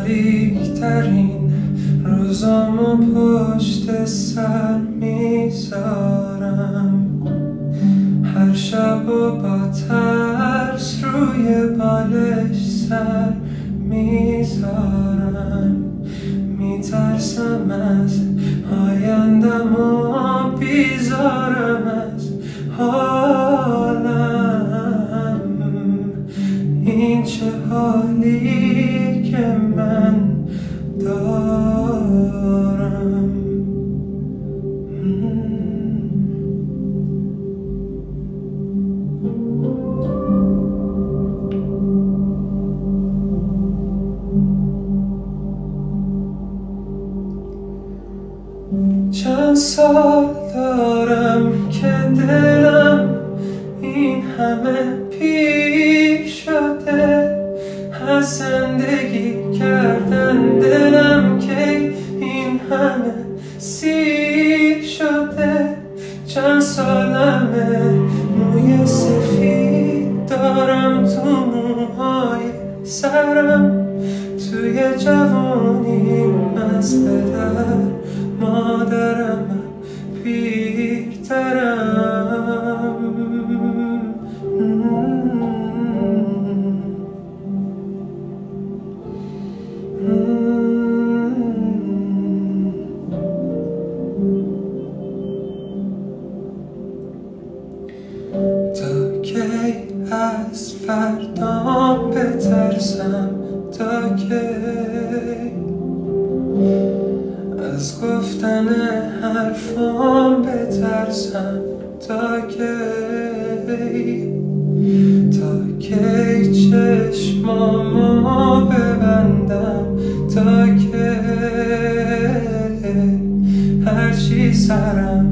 تاریکترین روزامو پشت سر میذارم، هر شب و با ترس روی بالش سر میذارم. میترسم از آیندم و بیزارم از حالم. این چه حالی که من دارم. چند سال دارم که دلم این همه پیر شده، از زندگی کردن دلم که این همه سیر شده. چند سالمه موی سفید دارم تو موهای سرم، توی جوانیم از پدر مادرم پیرترم. تا کی از فردام بترسم؟ تا کی از گفتن حرفام بترسم؟ تا کی چشمامو ببندم؟ تا کی هرچی سرم